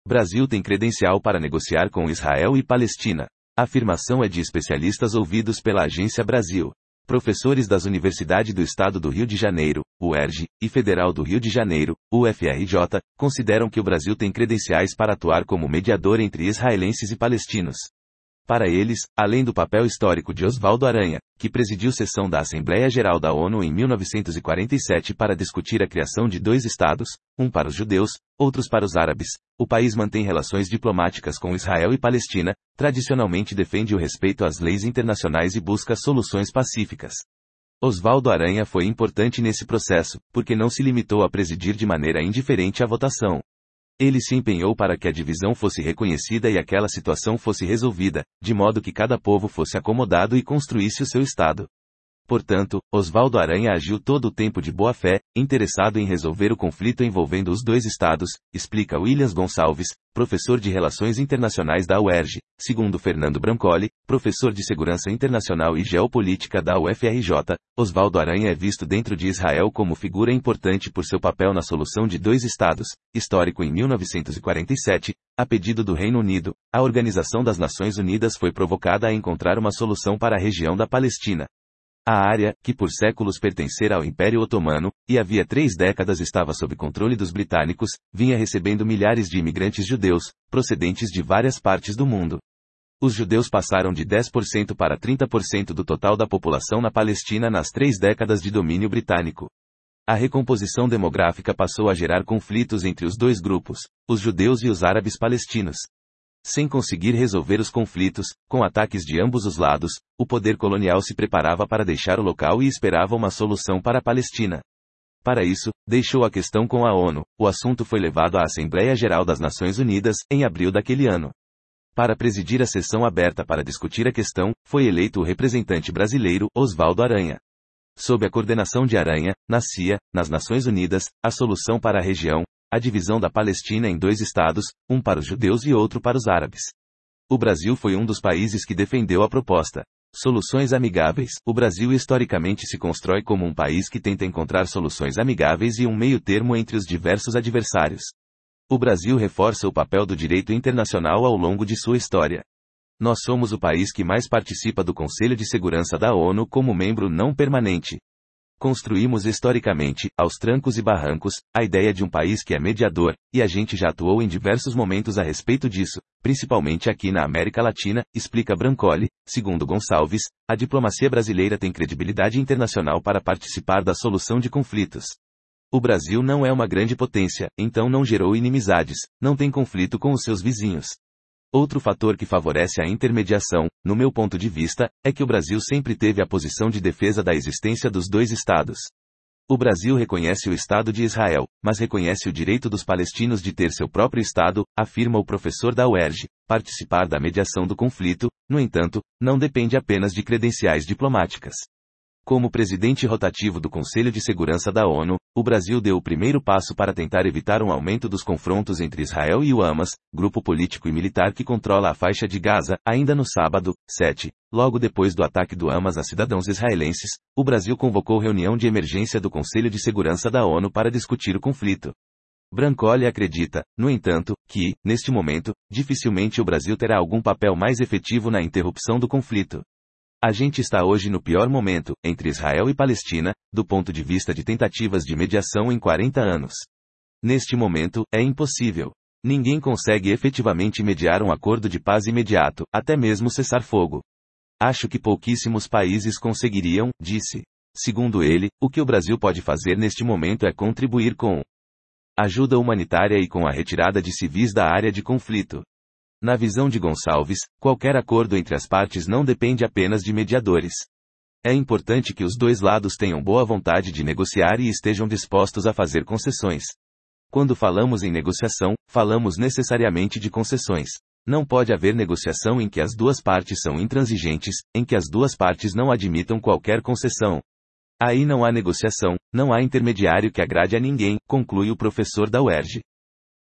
Brasil tem credencial para negociar com Israel e Palestina. A afirmação é de especialistas ouvidos pela Agência Brasil. Professores das Universidades do Estado do Rio de Janeiro, UERJ, e Federal do Rio de Janeiro, UFRJ, consideram que o Brasil tem credenciais para atuar como mediador entre israelenses e palestinos. Para eles, além do papel histórico de Osvaldo Aranha, que presidiu sessão da Assembleia Geral da ONU em 1947 para discutir a criação de dois estados, um para os judeus, outros para os árabes, o país mantém relações diplomáticas com Israel e Palestina, tradicionalmente defende o respeito às leis internacionais e busca soluções pacíficas. Osvaldo Aranha foi importante nesse processo, porque não se limitou a presidir de maneira indiferente a votação. Ele se empenhou para que a divisão fosse reconhecida e aquela situação fosse resolvida, de modo que cada povo fosse acomodado e construísse o seu Estado. Portanto, Osvaldo Aranha agiu todo o tempo de boa fé, interessado em resolver o conflito envolvendo os dois estados, explica Williams Gonçalves, professor de Relações Internacionais da UERJ, segundo Fernando Brancoli, professor de Segurança Internacional e Geopolítica da UFRJ. Osvaldo Aranha é visto dentro de Israel como figura importante por seu papel na solução de dois estados, histórico em 1947, a pedido do Reino Unido. A Organização das Nações Unidas foi provocada a encontrar uma solução para a região da Palestina. A área, que por séculos pertencera ao Império Otomano, e havia 3 décadas estava sob controle dos britânicos, vinha recebendo milhares de imigrantes judeus, procedentes de várias partes do mundo. Os judeus passaram de 10% para 30% do total da população na Palestina nas 3 décadas de domínio britânico. A recomposição demográfica passou a gerar conflitos entre os dois grupos, os judeus e os árabes palestinos. Sem conseguir resolver os conflitos, com ataques de ambos os lados, o poder colonial se preparava para deixar o local e esperava uma solução para a Palestina. Para isso, deixou a questão com a ONU. O assunto foi levado à Assembleia Geral das Nações Unidas, em abril daquele ano. Para presidir a sessão aberta para discutir a questão, foi eleito o representante brasileiro, Osvaldo Aranha. Sob a coordenação de Aranha, nascia, nas Nações Unidas, a solução para a região, a divisão da Palestina em 2 estados, um para os judeus e outro para os árabes. O Brasil foi um dos países que defendeu a proposta. Soluções amigáveis. O Brasil historicamente se constrói como um país que tenta encontrar soluções amigáveis e um meio-termo entre os diversos adversários. O Brasil reforça o papel do direito internacional ao longo de sua história. Nós somos o país que mais participa do Conselho de Segurança da ONU como membro não permanente. Construímos historicamente, aos trancos e barrancos, a ideia de um país que é mediador, e a gente já atuou em diversos momentos a respeito disso, principalmente aqui na América Latina, explica Brancoli. Segundo Gonçalves, a diplomacia brasileira tem credibilidade internacional para participar da solução de conflitos. O Brasil não é uma grande potência, então não gerou inimizades, não tem conflito com os seus vizinhos. Outro fator que favorece a intermediação, no meu ponto de vista, é que o Brasil sempre teve a posição de defesa da existência dos dois estados. O Brasil reconhece o Estado de Israel, mas reconhece o direito dos palestinos de ter seu próprio Estado, afirma o professor da UERJ. Participar da mediação do conflito, no entanto, não depende apenas de credenciais diplomáticas. Como presidente rotativo do Conselho de Segurança da ONU, o Brasil deu o primeiro passo para tentar evitar um aumento dos confrontos entre Israel e o Hamas, grupo político e militar que controla a faixa de Gaza. Ainda no sábado, 7, logo depois do ataque do Hamas a cidadãos israelenses, o Brasil convocou reunião de emergência do Conselho de Segurança da ONU para discutir o conflito. Brancoli acredita, no entanto, que, neste momento, dificilmente o Brasil terá algum papel mais efetivo na interrupção do conflito. A gente está hoje no pior momento, entre Israel e Palestina, do ponto de vista de tentativas de mediação em 40 anos. Neste momento, é impossível. Ninguém consegue efetivamente mediar um acordo de paz imediato, até mesmo cessar fogo. Acho que pouquíssimos países conseguiriam, disse. Segundo ele, o que o Brasil pode fazer neste momento é contribuir com ajuda humanitária e com a retirada de civis da área de conflito. Na visão de Gonçalves, qualquer acordo entre as partes não depende apenas de mediadores. É importante que os dois lados tenham boa vontade de negociar e estejam dispostos a fazer concessões. Quando falamos em negociação, falamos necessariamente de concessões. Não pode haver negociação em que as duas partes são intransigentes, em que as duas partes não admitam qualquer concessão. Aí não há negociação, não há intermediário que agrade a ninguém, conclui o professor da UERJ.